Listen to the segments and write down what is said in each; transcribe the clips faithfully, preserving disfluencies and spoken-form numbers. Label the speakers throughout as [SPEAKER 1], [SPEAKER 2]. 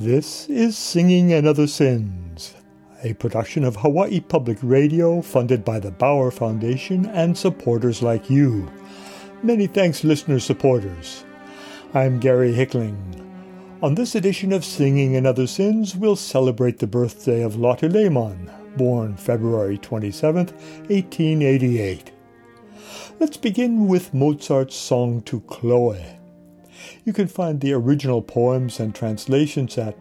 [SPEAKER 1] This is Singing and Other Sins, a production of Hawaii Public Radio funded by the Bauer Foundation and supporters like you. Many thanks, listener-supporters. I'm Gary Hickling. On this edition of Singing and Other Sins, we'll celebrate the birthday of Lotte Lehmann, born February twenty-seventh, eighteen eighty-eight. Let's begin with Mozart's song to Chloe. You can find the original poems and translations at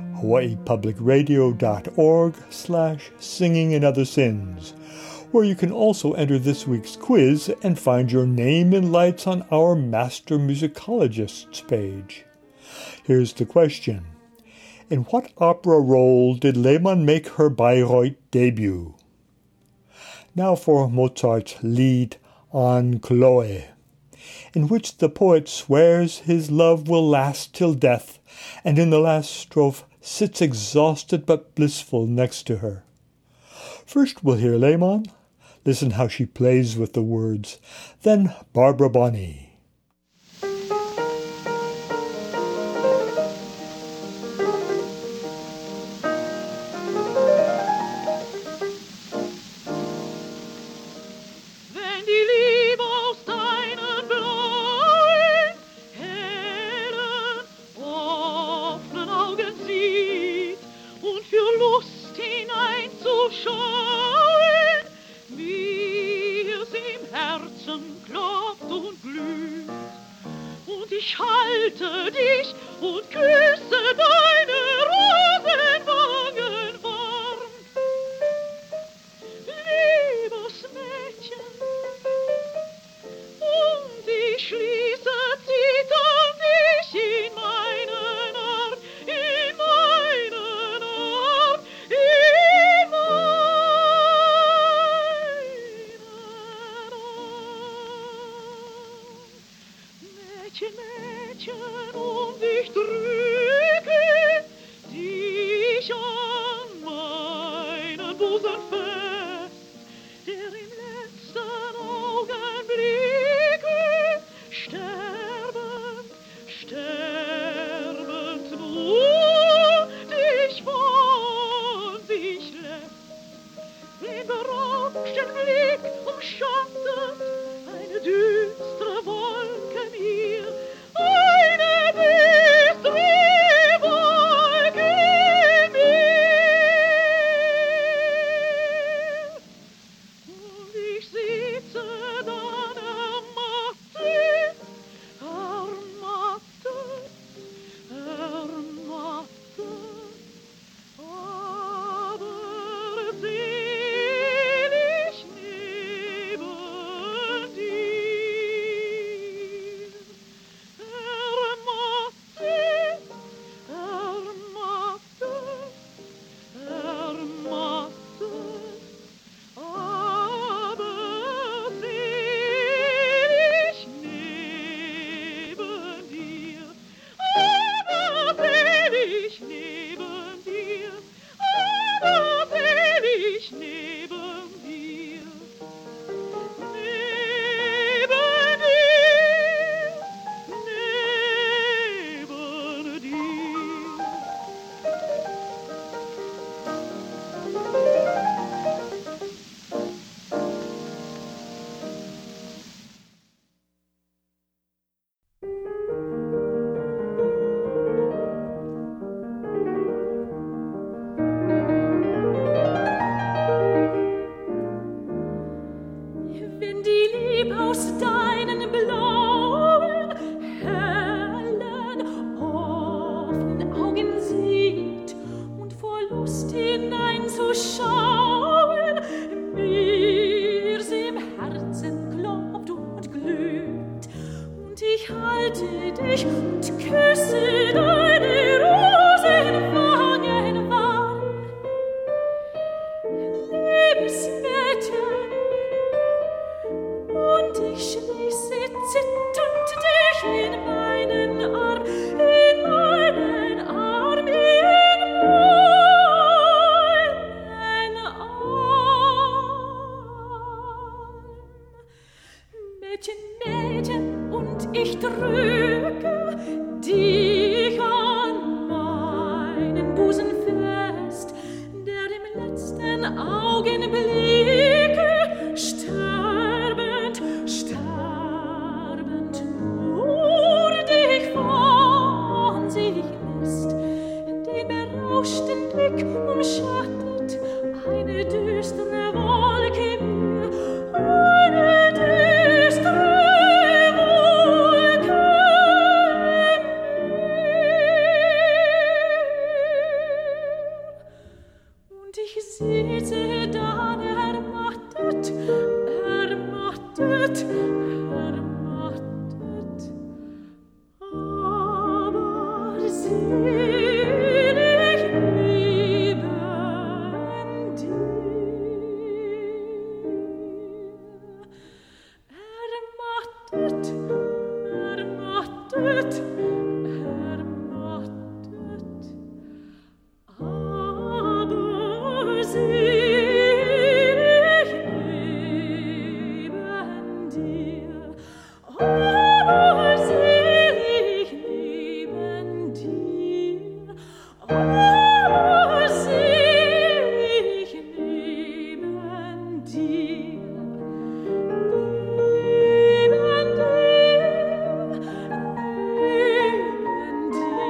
[SPEAKER 1] hawaiipublicradio.org slash singing and other sins, where you can also enter this week's quiz and find your name in lights on our Master Musicologists page. Here's the question. In what opera role did Lehmann make her Bayreuth debut? Now for Mozart's lead on Chloe, in which the poet swears his love will last till death, and in the last strophe sits exhausted but blissful next to her. First we'll hear Lehmann. Listen how she plays with the words. Then Barbara Bonney.
[SPEAKER 2] Ich drücke dich an mein Augenblicke sterbend, sterbend nur dich von sich lässt, den berauschten Blick umschattet eine düstere Wolke mir, eine düstere Wolke mir. Und ich sitze dann ermattet, ermattet, ermattet, aber selig neben dir. Ermattet, ermattet, ermattet, aber selig neben dir, aber selig neben dir, aber selig neben dir, neben dir,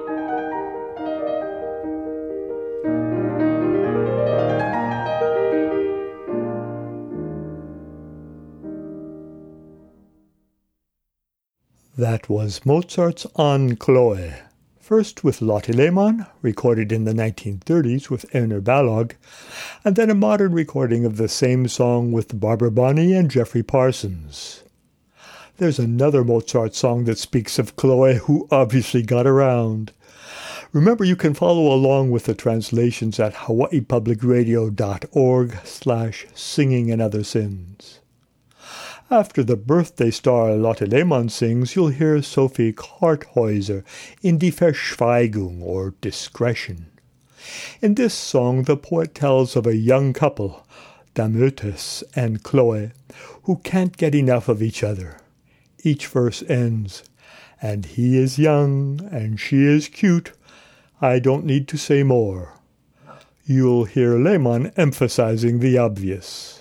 [SPEAKER 1] That was Mozart's On Chloe, first with Lotte Lehmann, recorded in the nineteen thirties with Einar Balog, and then a modern recording of the same song with Barbara Bonney and Jeffrey Parsons. There's another Mozart song that speaks of Chloe who obviously got around. Remember, you can follow along with the translations at hawaiipublicradio.org slash singing and other sins. After the birthday star Lotte Lehmann sings, you'll hear Sophie Karthäuser in Die Verschweigung, or Discretion. In this song, the poet tells of a young couple, Damötes and Chloe, who can't get enough of each other. Each verse ends, and he is young, and she is cute. I don't need to say more. You'll hear Lehmann emphasizing the obvious.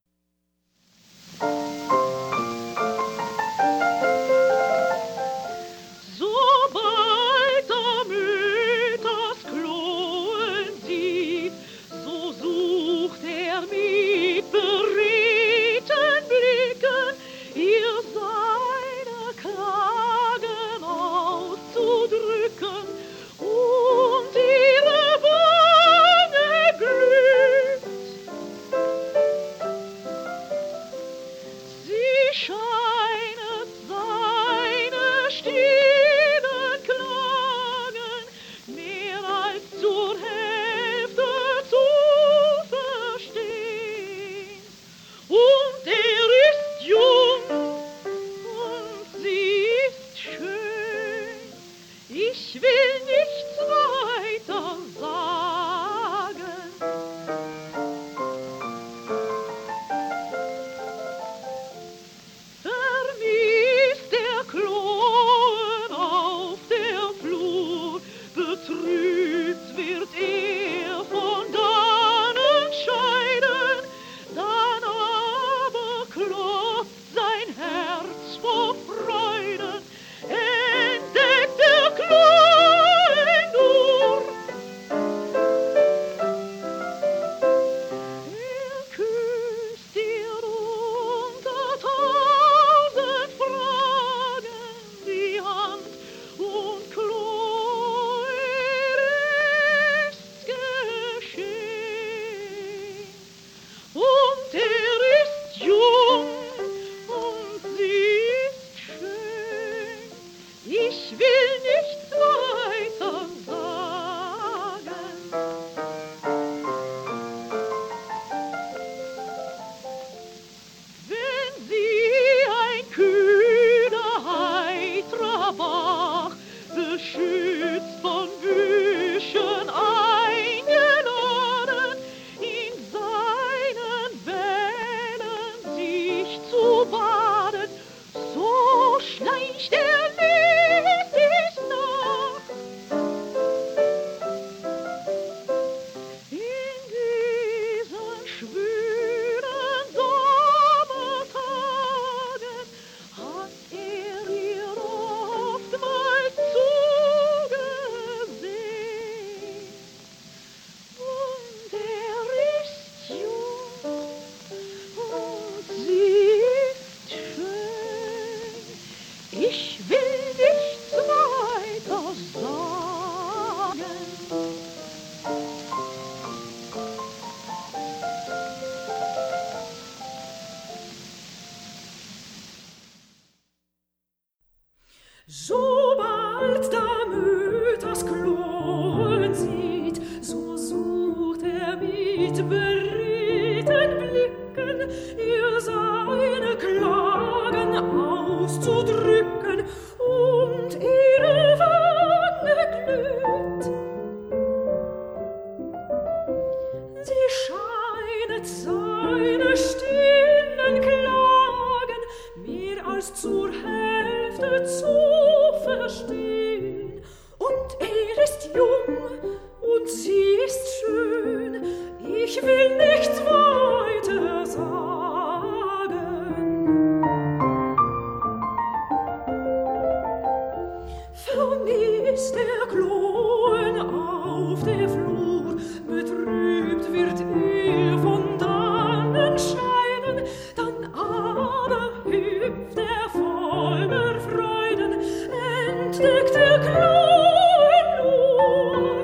[SPEAKER 2] Sobald Damötas Chloen sieht, so sucht er mit beredten Blicken ihr seine Klagen auszudrücken und ihre Wange glüht. beredten Blicken, ihr seine Klagen auszudrücken, und ihre Wange glüht. Sie scheinet seine stillen Klagen mehr als zur Hälfte zu verstehen. Und er ist jung und sie ist schön, ich will nichts weiter sagen. Vermisst der Kloen auf der Flur, betrübt wird er von dannen scheiden, dann aber hüpft er voller Freuden, entdeckt der Kloen nur.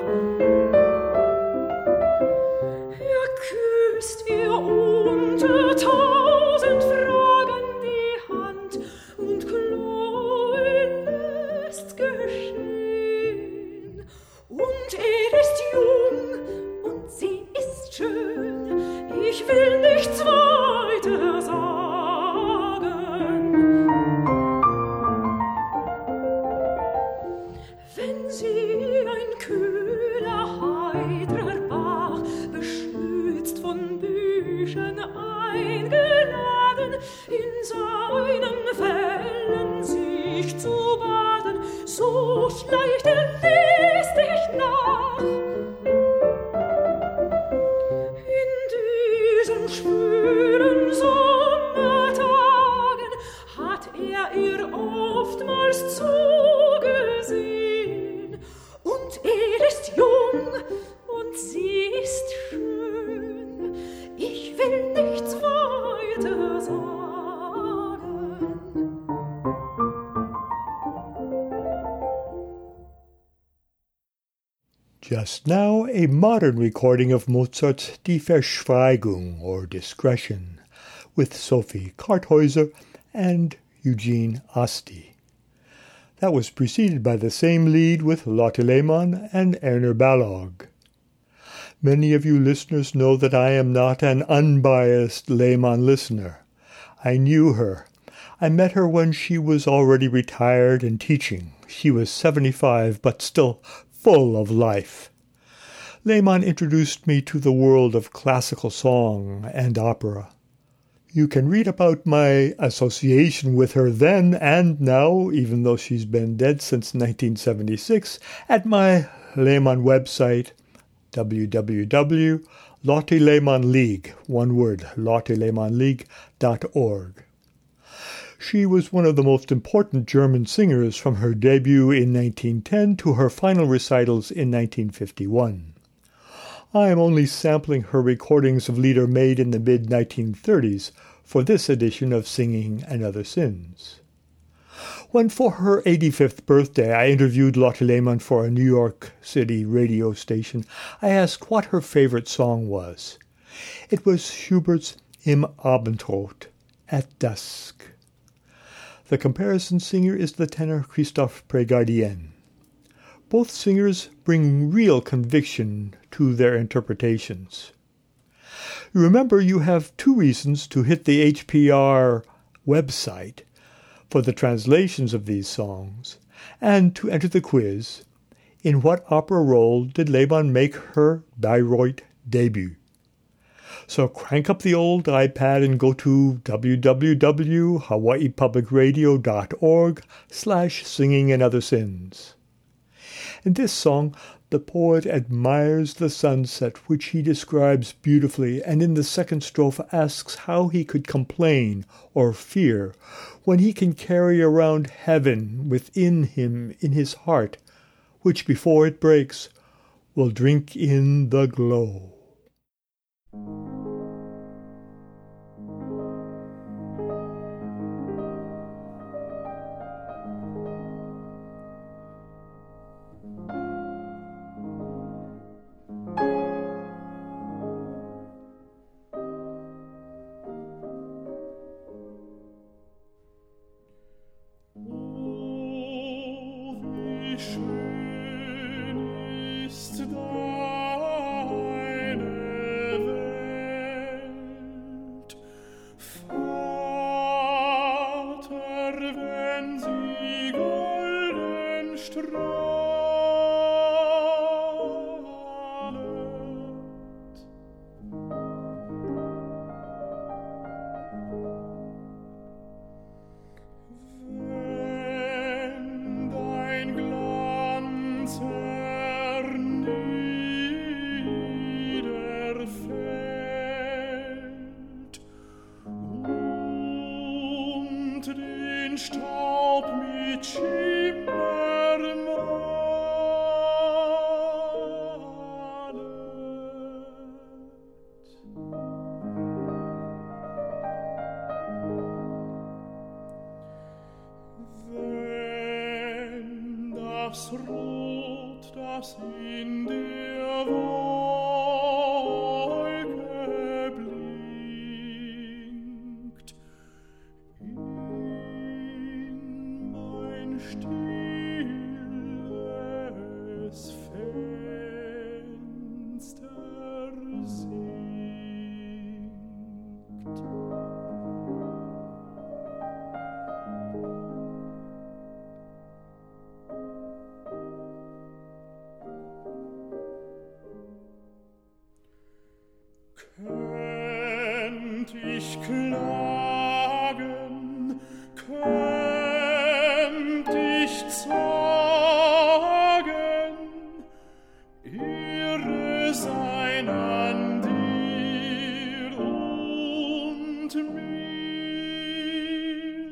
[SPEAKER 2] Er küsst ihr unter tausend Fragen die Hand, und Kloen lässt's geschehen. Und er ist jung und sie ist schön, ich will nichts weiter sagen. Wenn sie ein kühler, heitrer Bach, beschützt von Büchern eingeladen, in seinen Wellen sich zu baden, so schleicht er listig nach. In diesen schwülen Sommertagen hat er ihr oftmals zugesehen. Und er ist jung und sie ist schön, ich will nichts weiter sagen.
[SPEAKER 1] Just now, a modern recording of Mozart's Die Verschweigung, or Discretion, with Sophie Karthäuser and Eugene Asti. That was preceded by the same lead with Lotte Lehmann and Erner Balog. Many of you listeners know that I am not an unbiased Lehmann listener. I knew her. I met her when she was already retired and teaching. She was seventy-five, but still full of life. Lehmann introduced me to the world of classical song and opera. You can read about my association with her then and now, even though she's been dead since nineteen seventy-six, at my Lehmann website, w w w dot Lotte Lehmann League, one word, lotte lehmann league dot org. She was one of the most important German singers from her debut in nineteen ten to her final recitals in nineteen fifty-one. I am only sampling her recordings of Lieder made in the mid nineteen thirties for this edition of Singing and Other Sins. When for her eighty-fifth birthday I interviewed Lotte Lehmann for a New York City radio station, I asked what her favorite song was. It was Schubert's Im Abendrot, at dusk. The comparison singer is the tenor Christophe Prégardien. Both singers bring real conviction to their interpretations. Remember, you have two reasons to hit the H P R website for the translations of these songs and to enter the quiz, in what opera role did Lehmann make her Bayreuth debut? So crank up the old iPad and go to w w w dot hawaii public radio dot org slash singing and other sins. In this song, the poet admires the sunset, which he describes beautifully, and in the second strophe asks how he could complain or fear when he can carry around heaven within him in his heart, which before it breaks will drink in the glow.
[SPEAKER 2] Schön ist deine Welt.
[SPEAKER 3] das Rot, das in der Wolke blinkt, in mein stilles Fenster sinkt. Könnt ich klagen, könnt ich zagen, Ehre sein an dir und mir.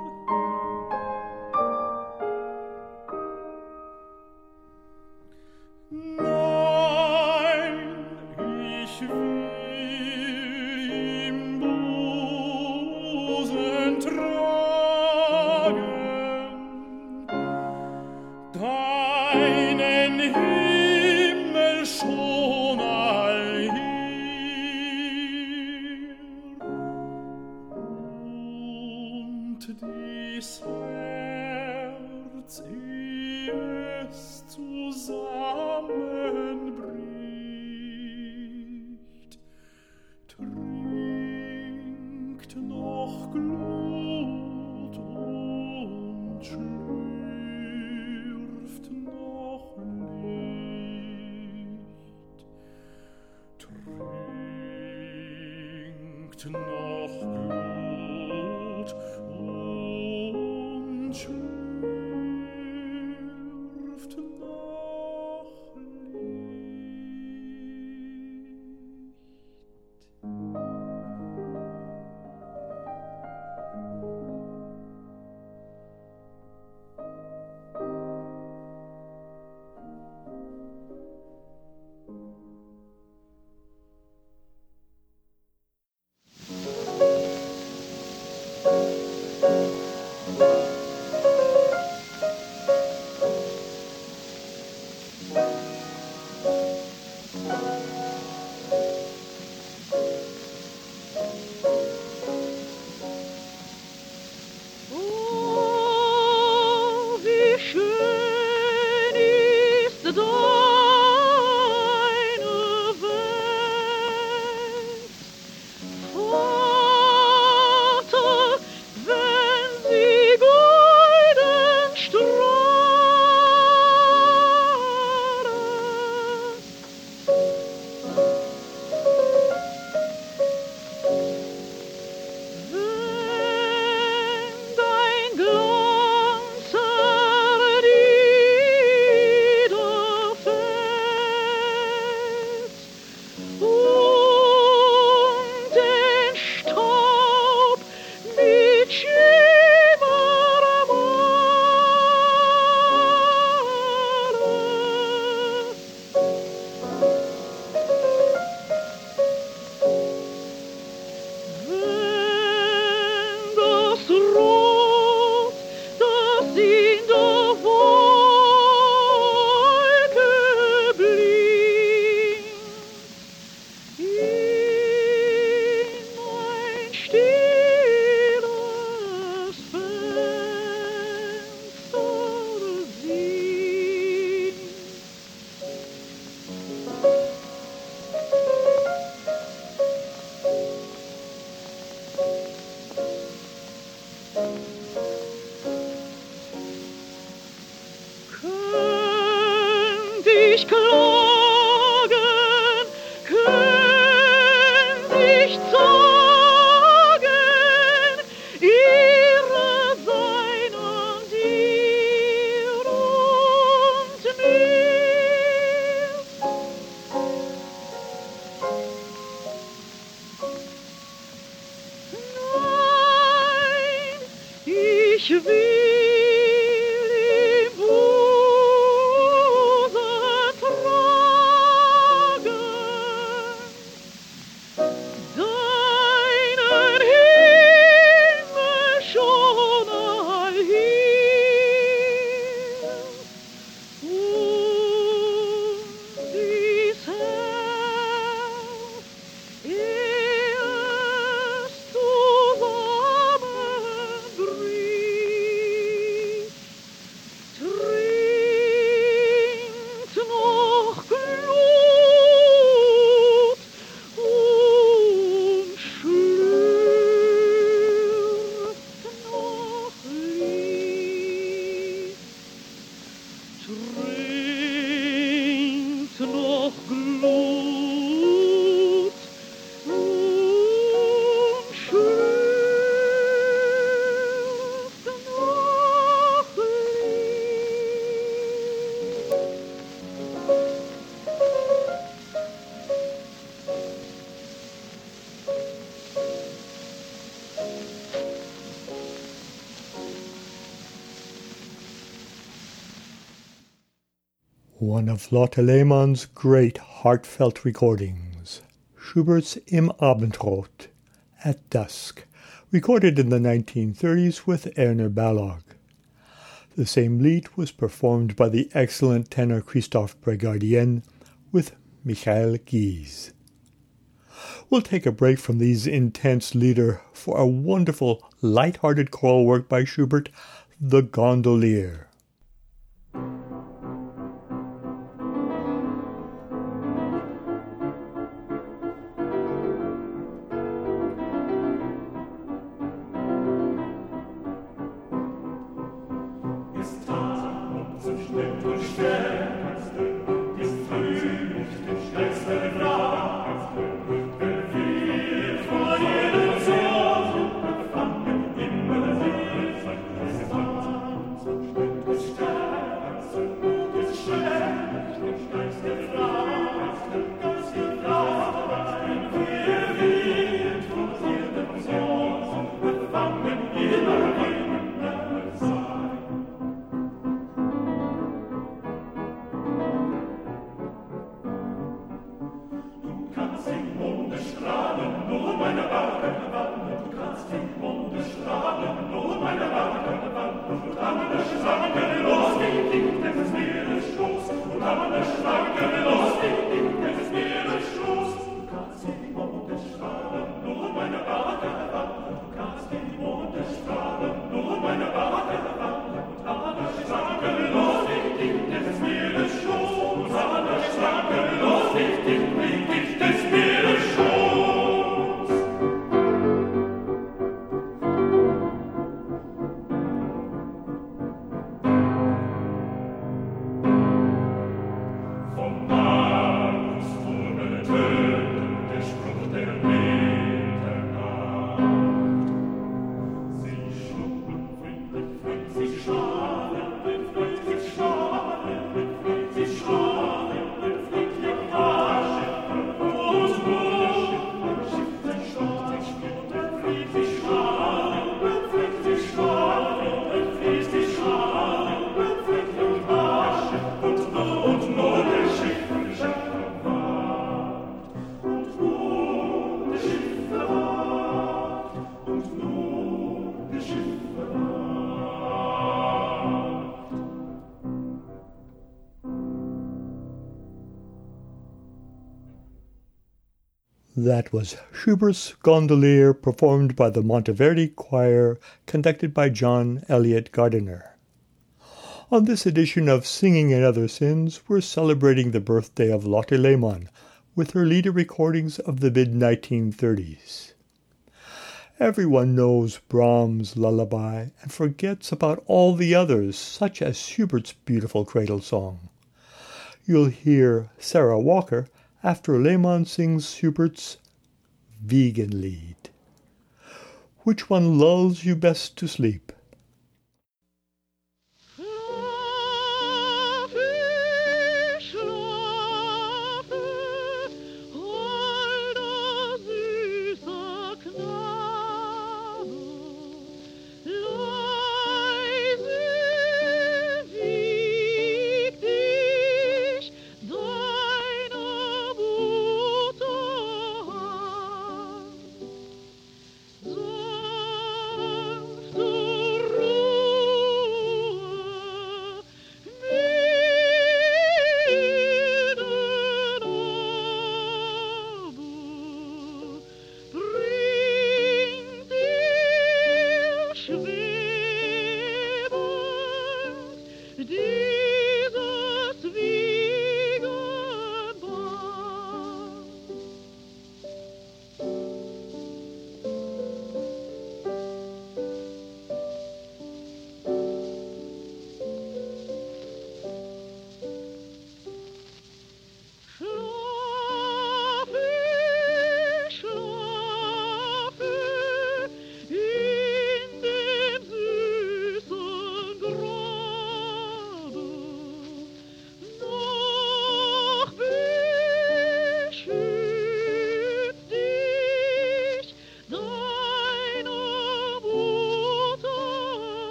[SPEAKER 3] Nein, ich will deinen Himmel schon all hier und dies Herz, ehe es zusammenbricht, trinkt noch Glut und schlürft noch Licht, trinkt noch Glut und schlürft noch
[SPEAKER 2] ich klagen, könnt ich zagen, Ehre sein an dir und mir. Nein, ich will
[SPEAKER 1] one of Lotte Lehmann's great heartfelt recordings, Schubert's Im Abendrot, At Dusk, recorded in the nineteen thirties with Erna Balog. The same lied was performed by the excellent tenor Christophe Brégardien with Michael Gies. We'll take a break from these intense lieder for a wonderful, light-hearted choral work by Schubert, The Gondolier. That was Schubert's Gondolier, performed by the Monteverdi Choir, conducted by John Elliott Gardiner. On this edition of Singing and Other Sins, we're celebrating the birthday of Lotte Lehmann with her lieder recordings of the mid nineteen thirties. Everyone knows Brahms' Lullaby and forgets about all the others, such as Schubert's beautiful cradle song. You'll hear Sarah Walker after Lehmann sings Schubert's Wiegenlied. Which one lulls you best to sleep?
[SPEAKER 2] So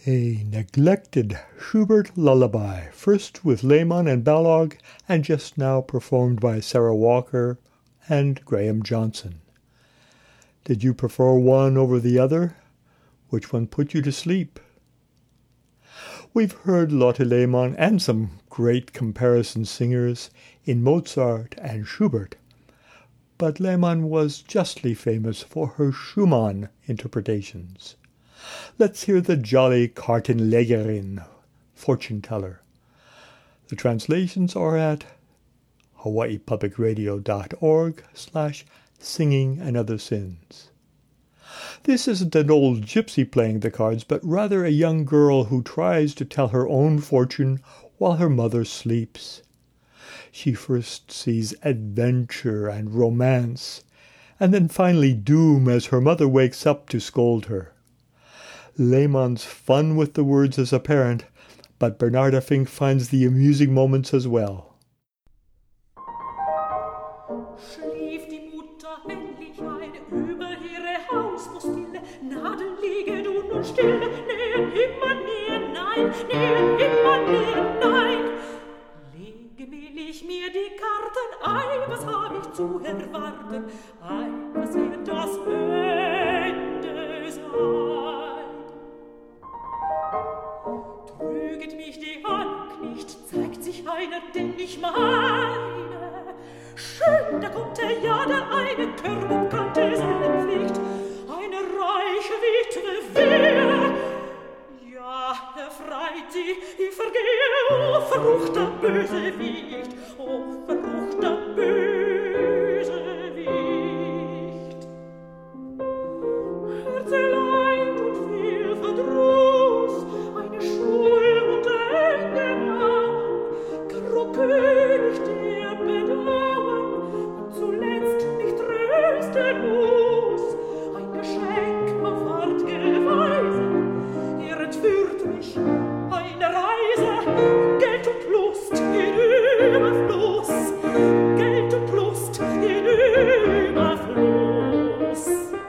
[SPEAKER 1] A neglected Schubert lullaby, first with Lehmann and Balog, and just now performed by Sarah Walker and Graham Johnson. Did you prefer one over the other? Which one put you to sleep? We've heard Lotte Lehmann and some great comparison singers in Mozart and Schubert, but Lehmann was justly famous for her Schumann interpretations. Let's hear the jolly Kartenlegerin, fortune teller. The translations are at hawaii public radio dot org slash singing and other sins. This isn't an old gypsy playing the cards, but rather a young girl who tries to tell her own fortune while her mother sleeps. She first sees adventure and romance, and then finally doom as her mother wakes up to scold her. Lehmann's fun with the words is apparent, but Bernarda Fink finds the amusing moments as well.
[SPEAKER 2] Schlief die Mutter endlich ein über ihre Hausmustille, Nadeln liegen nun und still, nähen immer nähen, nein, nähen immer nähen, nein. Lege will ich mir die Karten ein, was hab ich zu erwarten, ein, was wird das Ende sein? Trüget mich die Hand nicht, zeigt sich einer, den ich meine. Schön, da kommt er, ja, der eine Körper kannte seine Pflicht. Eine reiche Witwe, wer? Ja, er freit sie, ich vergehe, oh, verruchter Bösewicht, oh, verruchter Bösewicht. Herzeleid und viel Verdruss, eine Schuld und ein Genau, Karo König, der bedauern und zuletzt mich trösten muss. Ein Geschenk auf artige Weise, er entführt mich eine Reise. Geld und Lust in Überfluss, Geld und Lust in Überfluss.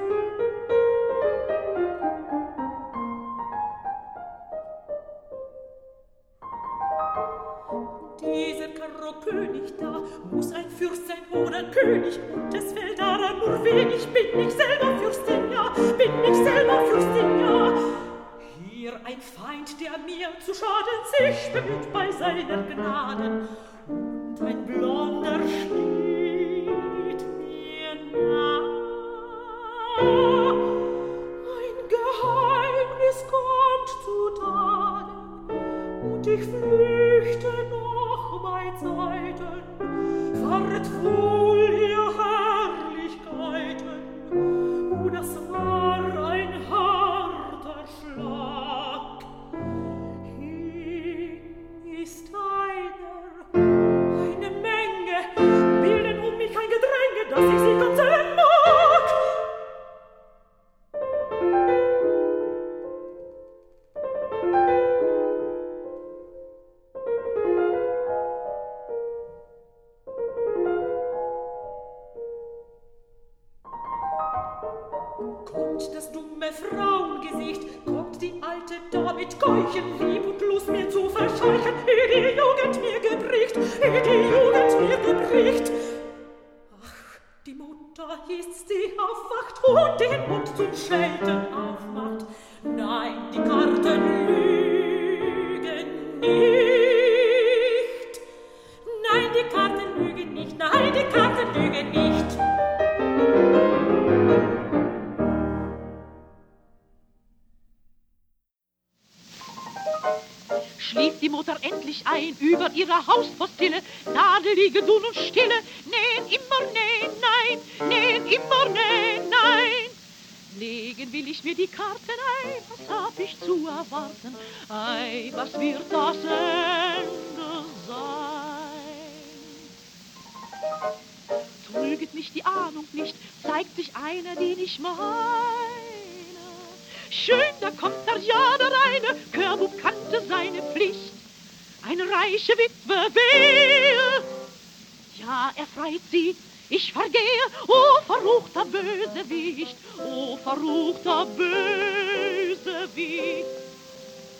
[SPEAKER 2] Dieser Karo-König da muss ein Fürst sein oder König, und es fällt daran nur wenig, bin ich selber Fürstin, ja, bin ich selber Fürstin, ja. Hier ein Feind, der mir zu schaden sich bemüht bei seiner Gnaden, und ein Blonder steht mir nah. Ein Geheimnis kommt zutage, und ich flüchte noch bei Zeiten, fahret wohl, ihr Herrlichkeiten, oh, das war ein harter Schlag. Hier ist einer, eine Menge, bilden um mich ein Gedränge, dass ich sie ganz sehen mag. Kommt das dumme Frauengesicht, kommt die alte da mit Keuchen, Lieb und Lust mir zu verscheuchen, ehe die Jugend mir gebricht, ehe die Jugend mir gebricht. Ach, die Mutter ist sie aufwacht und den Mund zum Schelten aufmacht. Nein, die Karten lügen nicht. Nein, die Karten lügen nicht, nein, die Karten lügen nicht.
[SPEAKER 4] Schlief die Mutter endlich ein über ihrer Hauspostille, Nadel liege dun und stille, nähen immer nähen, nein, nähen immer nähen, nein. Legen will ich mir die Karten ein, was hab ich zu erwarten, ei, was wird das Ende sein? Trüget mich die Ahnung nicht, zeigt sich einer, den ich meine. Schön, da kommt der ja der eine, Körbub kannte seine Pflicht. Eine reiche Witwe, wer? Ja, er freit sie, ich vergehe, oh, verruchter Bösewicht, oh, verruchter Bösewicht.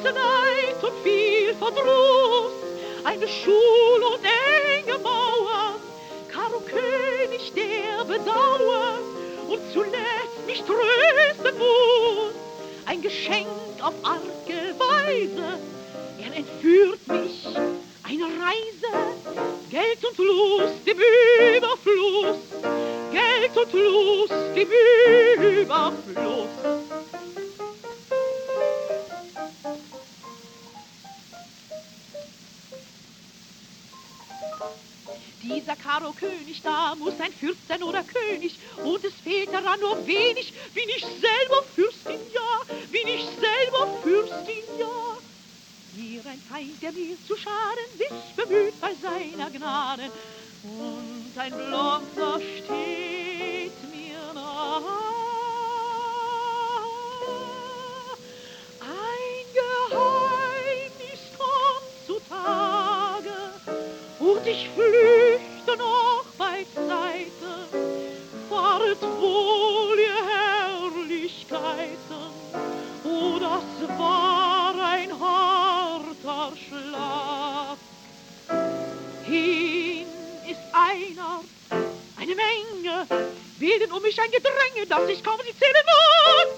[SPEAKER 4] Neid und viel Verdruss, eine Schul- und enge Mauer, Karo König, der bedauert und zuletzt mich trösten muss. Ein Geschenk auf arge Weise, er entführt mich, eine Reise, Geld und Lust im Überfluss, Geld und Lust im Überfluss. Dieser Karo König da muss ein Fürst sein oder König, und es fehlt daran nur wenig, bin ich selber Fürstin, ja, bin ich selber Fürstin, ja. Hier ein Feind, der mir zu schaden sich bemüht bei seiner Gnade, und ein Blonder steht mir nah. Ein Geheimnis kommt zutage, und ich flüchte noch bei Zeiten. Fahret wohl, ihr Herrlichkeiten, oh, das war ein harter Schlag. Hin ist einer, eine Menge, bilden um mich ein Gedränge, dass ich kaum sie zählen mag.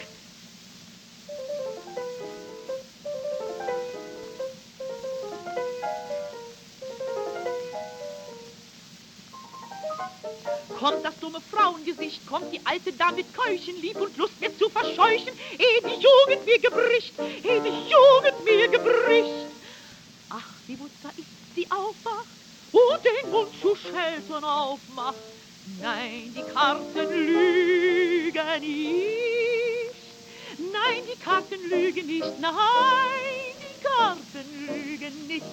[SPEAKER 4] Kommt das dumme Frauengesicht, kommt die alte Dame mit Keuchen, Lieb und Lust mir zu verscheuchen, ehe die Jugend mir gebricht, ehe die Jugend mir gebricht. Ach, die Mutter ist sie aufwacht und den Mund zu schelten aufmacht. Nein, die Karten lügen nicht, nein, die Karten lügen nicht, nein, die Karten lügen nicht.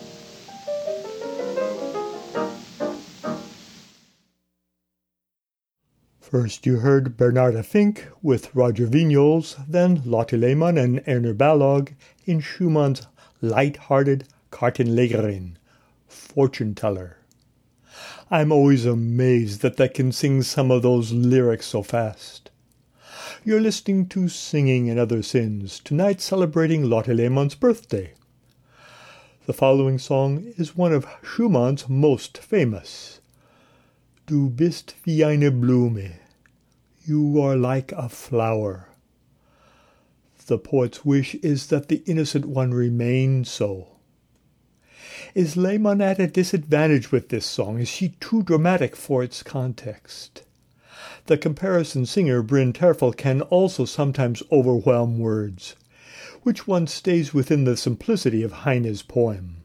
[SPEAKER 1] First you heard Bernarda Fink with Roger Vignoles, then Lotte Lehmann and Erner Balog in Schumann's light-hearted Kartenlegerin, Fortune Teller. I'm always amazed that they can sing some of those lyrics so fast. You're listening to Singing and Other Sins, tonight celebrating Lotte Lehmann's birthday. The following song is one of Schumann's most famous. Du bist wie eine Blume. You are like a flower. The poet's wish is that the innocent one remain so. Is Lehmann at a disadvantage with this song? Is she too dramatic for its context? The comparison singer Bryn Terfel can also sometimes overwhelm words. Which one stays within the simplicity of Heine's poem?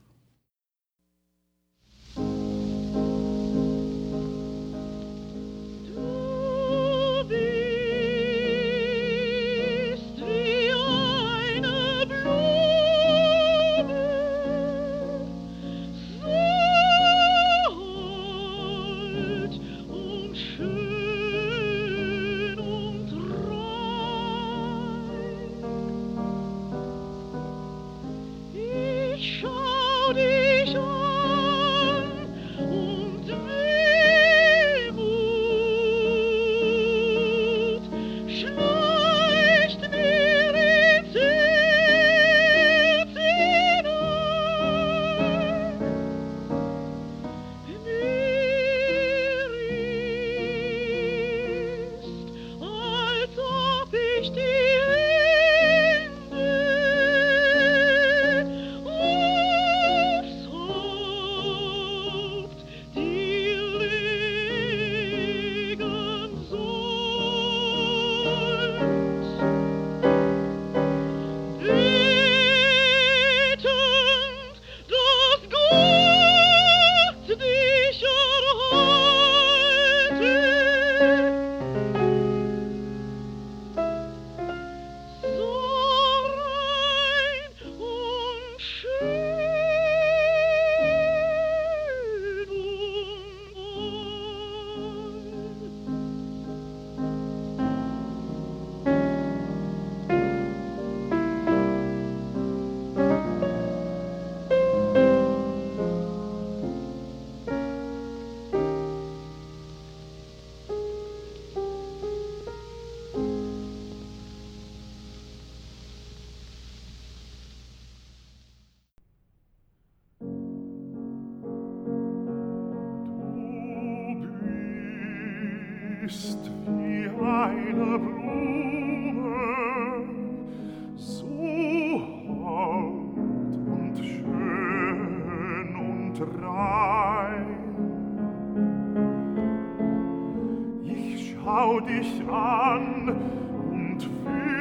[SPEAKER 4] Shine.
[SPEAKER 3] ist wie eine Blume, so hold und schön und rein. Ich schau dich an und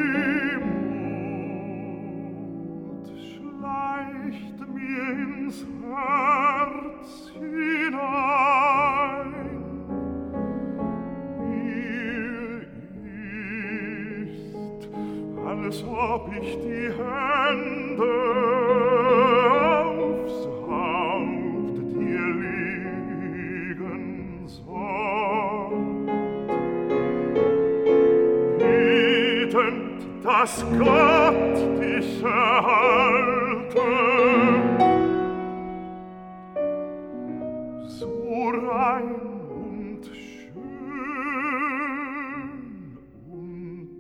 [SPEAKER 3] Wehmut schleicht mir ins Herz hinein. Als ob ich die Hände aufs Haupt dir legen sollt, betend, dass Gott dich erhalte, so rein und schön und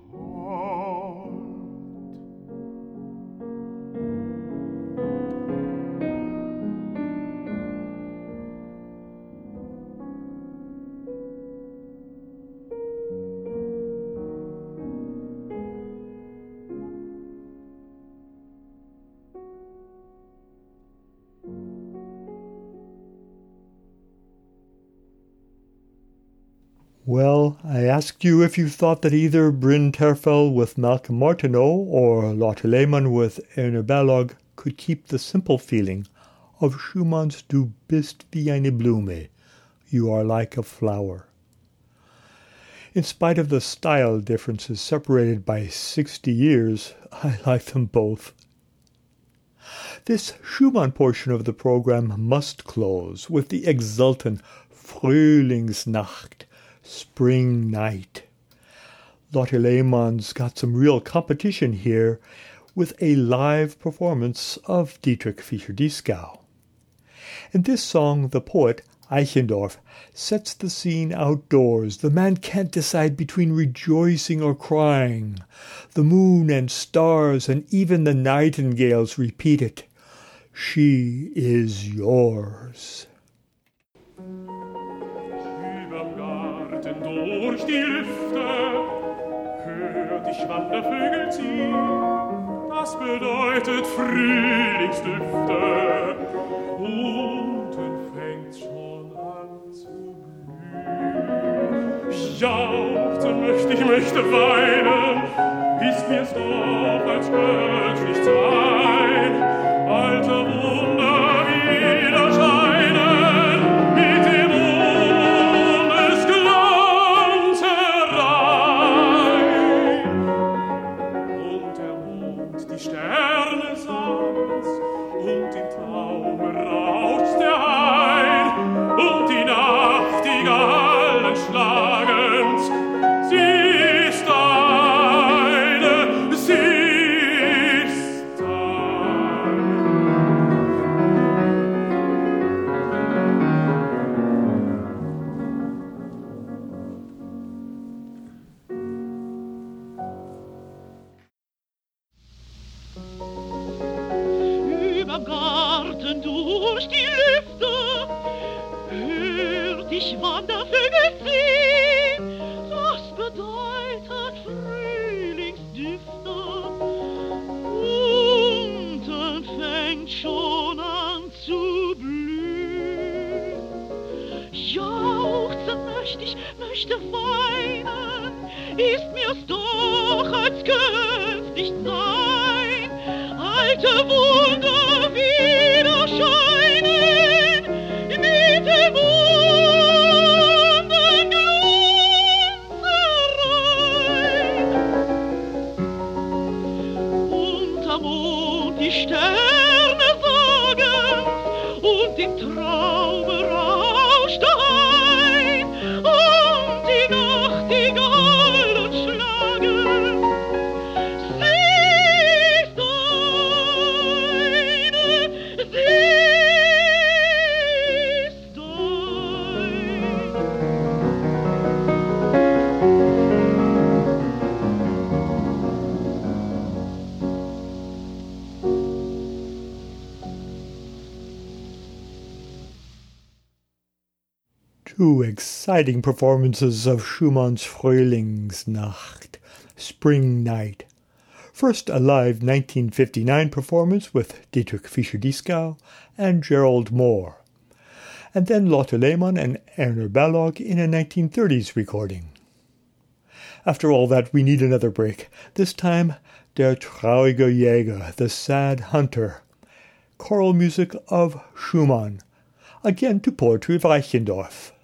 [SPEAKER 1] Well, I asked you if you thought that either Bryn Terfel with Malcolm Martineau or Lotte Lehmann with Erna Balog could keep the simple feeling of Schumann's Du bist wie eine Blume, you are like a flower. In spite of the style differences separated by sixty years, I like them both. This Schumann portion of the program must close with the exultant Frühlingsnacht, Spring Night. Lotte Lehmann's got some real competition here with a live performance of Dietrich Fischer-Dieskau. In this song, the poet, Eichendorff, sets the scene outdoors. The man can't decide between rejoicing or crying. The moon and stars and even the nightingales repeat it. She is yours.
[SPEAKER 3] Durch die Lüfte hört ich Wandervögel ziehen, das bedeutet Frühlingsdüfte. Unten fängt schon an zu blühen. Jauchzen möchte ich, möchte weinen, ist mir's doch, als könnt's nicht sein. Alte Wunder wieder scheinen, mit dem Sterne sah's, und im Traum rauscht der Hain, und die Nachtigallen schlagen's. Sie ist eine, sie ist
[SPEAKER 4] Garten durch die Lüfte hört ich Wandervögel ziehen, das bedeutet Frühlingsdüfte. Unten fängt schon an zu blühen. Jauchzen möchte ich, möchte weinen, ist mir's doch, als könnt's nicht sein. Alte Wunder wieder scheinen, mit dem wunden Glanzerein. Unterm Mond die Sterne sagen's, und im Traum rauscht der Hain, und die Nachtigallen schlagen. Sie ist eine, sie
[SPEAKER 1] two exciting performances of Schumann's Frühlingsnacht, Spring Night. First, a live nineteen fifty-nine performance with Dietrich Fischer-Dieskau and Gerald Moore, and then Lotte Lehmann and Erna Balog in a nineteen thirties recording. After all that, we need another break, this time Der traurige Jäger, the Sad Hunter, choral music of Schumann, again to poetry of Reichendorf.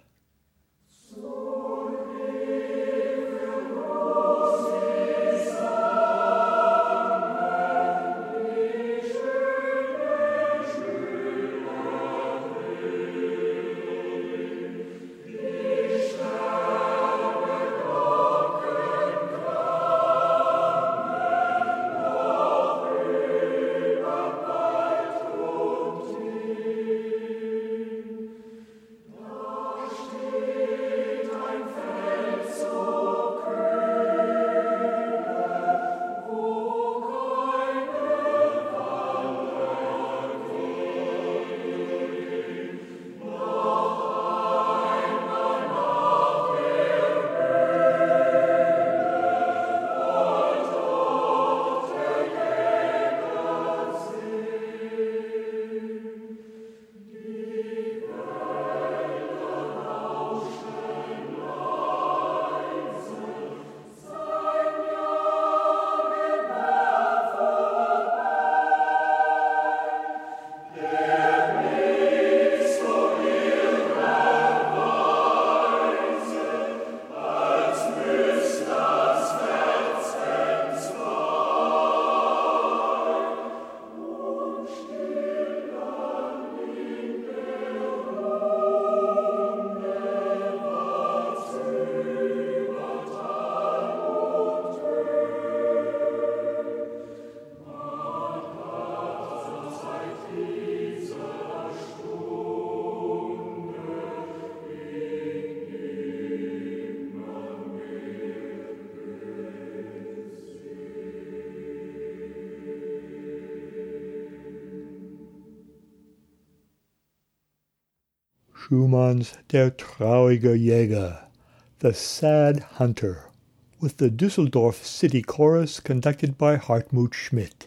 [SPEAKER 1] Schumann's Der traurige Jäger, the Sad Hunter, with the Düsseldorf City Chorus conducted by Hartmut Schmidt.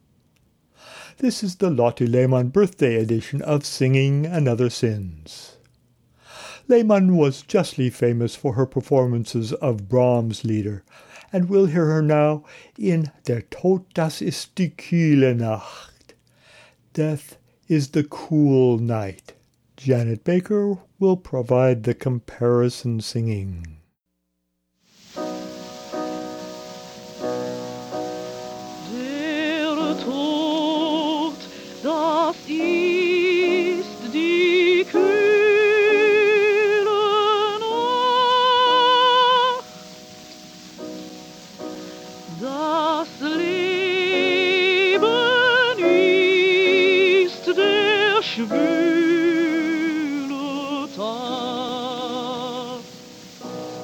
[SPEAKER 1] This is the Lotte Lehmann birthday edition of Singing and Other Sins. Lehmann was justly famous for her performances of Brahms' Lieder, and we'll hear her now in Der Tod, das ist die kühle Nacht. Death is the cool night. Janet Baker will provide the comparison singing.
[SPEAKER 4] Der Tod, das ist die kühle Nacht. Das Leben ist der schwüle Tag.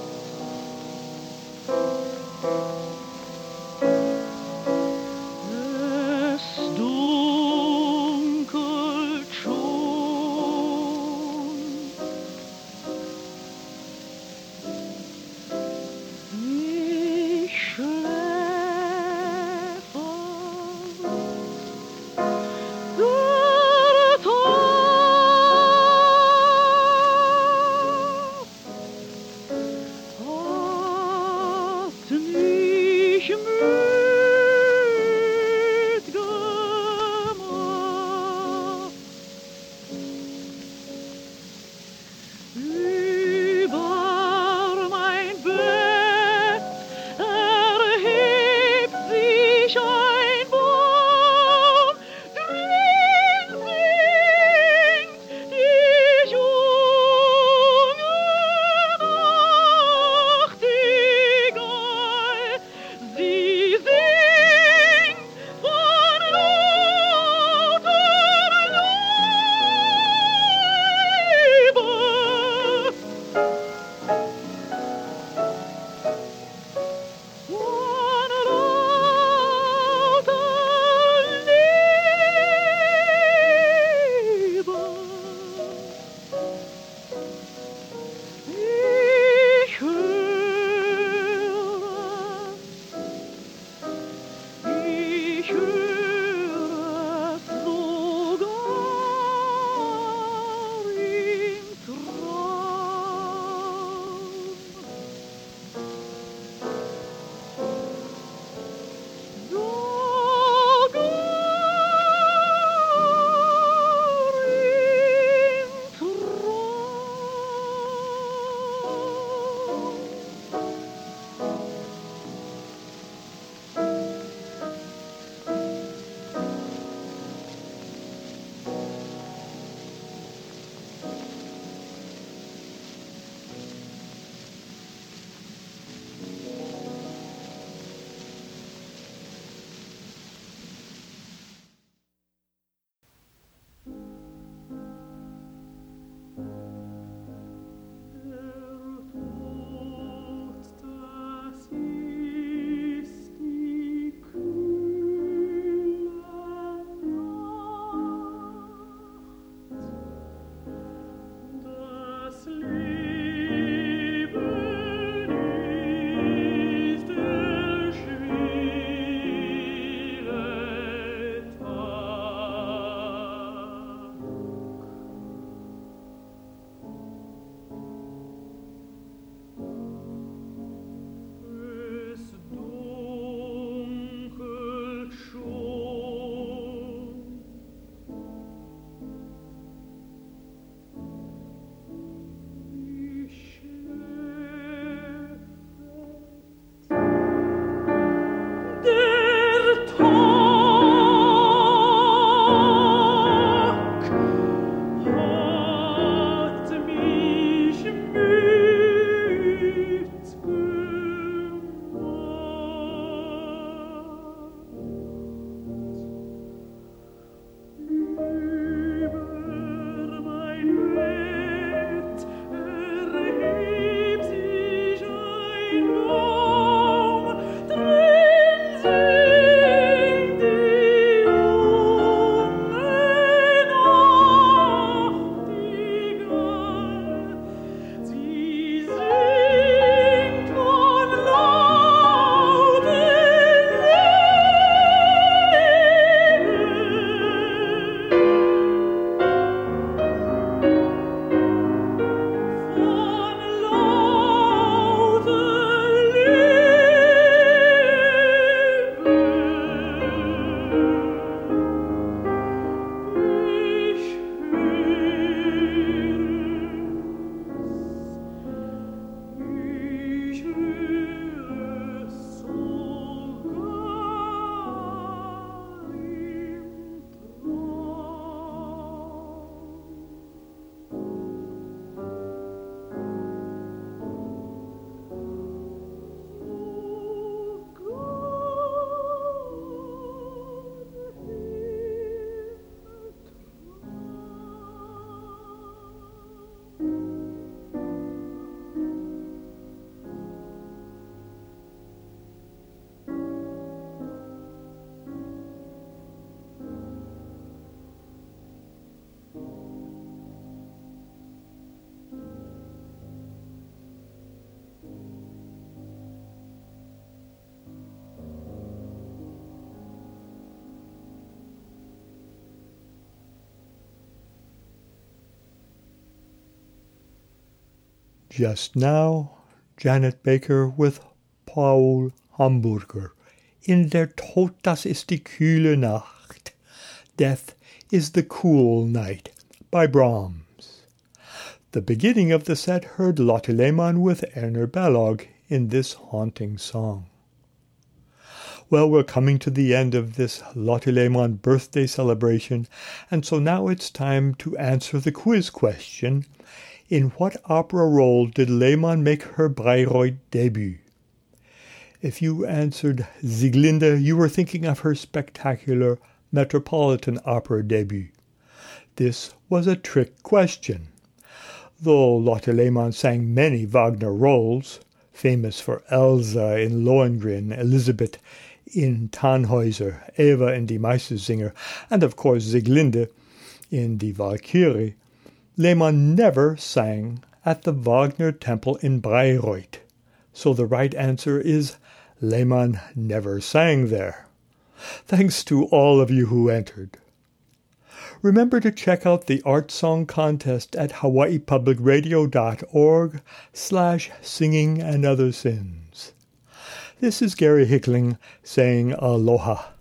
[SPEAKER 1] Just now, Janet Baker with Paul Hamburger in Der Tod, das ist die kühle Nacht. Death is the Cool Night by Brahms. The beginning of the set heard Lotte Lehmann with Erna Balog in this haunting song. Well, we're coming to the end of this Lotte Lehmann birthday celebration, and so now it's time to answer the quiz question. In what opera role did Lehmann make her Bayreuth debut? If you answered Sieglinde, you were thinking of her spectacular Metropolitan Opera debut. This was a trick question. Though Lotte Lehmann sang many Wagner roles, famous for Elsa in Lohengrin, Elisabeth in Tannhäuser, Eva in Die Meistersinger, and of course Sieglinde in Die Walküre, Lehmann never sang at the Wagner Temple in Bayreuth. So the right answer is Lehmann never sang there. Thanks to all of you who entered. Remember to check out the Art Song Contest at hawaii public radio dot org slash singing and other sins. This is Gary Hickling saying aloha.